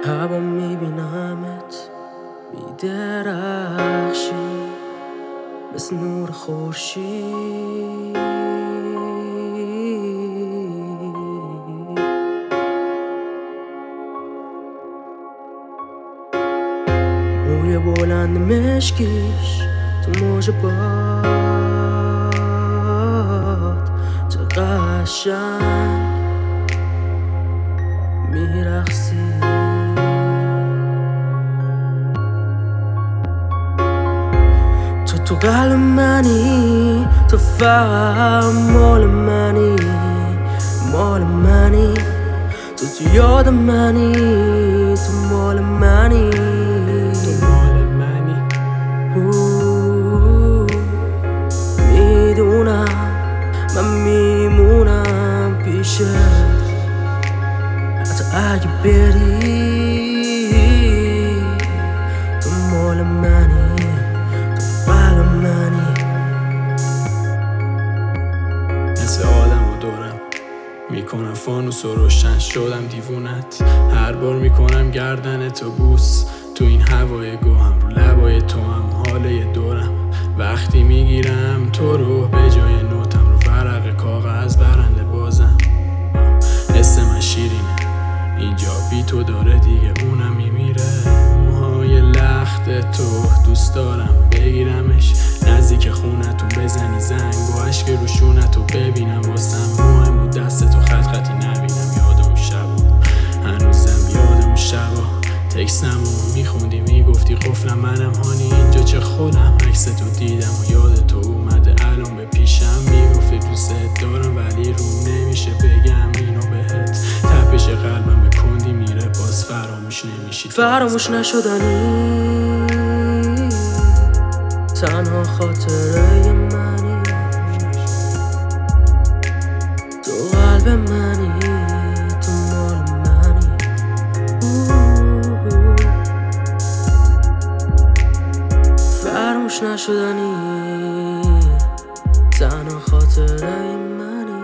هوا میبینمت میدرخشی مثل نور خورشید. موی بلند مشکیش تو موج باد چه قشنگ میرقصی. تو قلب منی، تو فقط مال منی، مال منی. تو یاد منی، تو مال منی، تو مال منی. میدونم من میمونم پیشت حتی اگه بری. تو مال منی، تو قلب منی. مثل آدم و دورم میکنم فانوس و روشن شدم دیوونت. هر بار میکنم گردن تو بوس تو این هوای گوهم رو لبای تو هم حاله دورم. وقتی میگیرم تو رو به جای نوتم رو ورق کاغذ برنده بازم. حس من شیرینه اینجا بی تو داره دیگه اونم میمیره. موهای لخت تو دوست دارم بگیرمش نزدیک خونتون بزنی زنگ و عشق روشونتو ببینم واسم مهم و دست تو خط خطی نبینم. یادم شبا هنوزم یادم شبا تکسمو میخوندی میگفتی قفلم منم هانی اینجا چه خودم عکس تو دیدم و یاد تو اومده الان به پیشم. میگفتی دوست دارم ولی رو نمیشه بگم اینو بهت. تپش قلبم به کندی میره باز فراموش نمیشی. فراموش نشدنی تنها خاطره منی. تو قلب منی، تو مال منی. فراموش نشدنی تنها خاطره منی.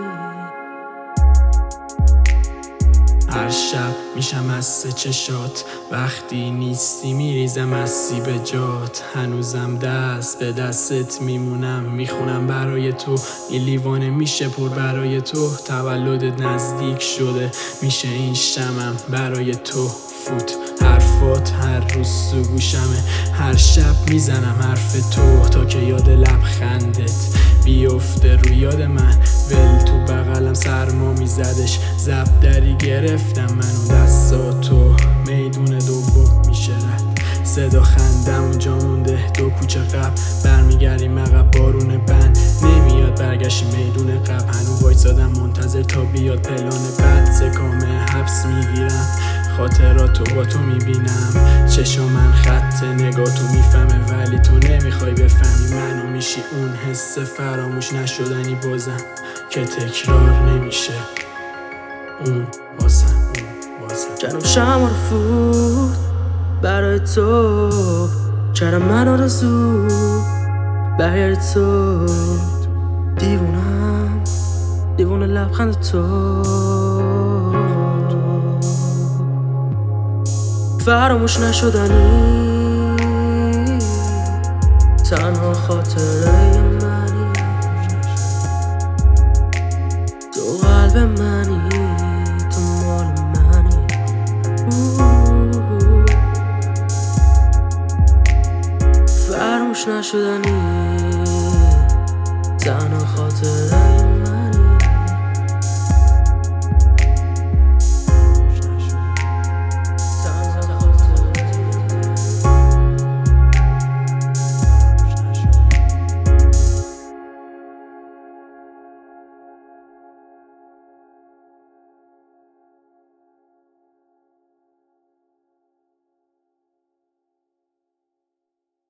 هر شب میشم از سه چشات وقتی نیستی میریزم از سیب جات. هنوزم دست به دستت میمونم میخونم برای تو این لیوانه میشه پر برای تو. تولدت نزدیک شده میشه این شمم برای تو فوت. حرفات هر روز تو گوشمه هر شب میزنم حرف تو تا که یاد لبخندت بیفته رو یاد من. ول تو بغلم سرما میزدش زب دری گرفتم من و دستاتو میدون دوم میشه رد. صدا خندم اونجا مونده دو کوچه قبل برمیگردیم عقب بارون بند نمیاد برگشی میدون قبل. هنو وایسادم منتظر تا بیاد پلان بعد سکامه حبس میگیرم خاطراتو با تو میبینم. چشا من خط نگاه تو میفهمه ولی تو نمیخوای بفهمی منو میشی اون حس فراموش نشدنی بازم که تکرار نمیشه اون بازم. جنم شما رو فوت برای تو کردم من آرزو برای تو. دیوونم دیوونه لبخند تو. فراموش نشدنی تنها خاطره منی. تو قلب منی، تو مال منی. فراموش نشدنی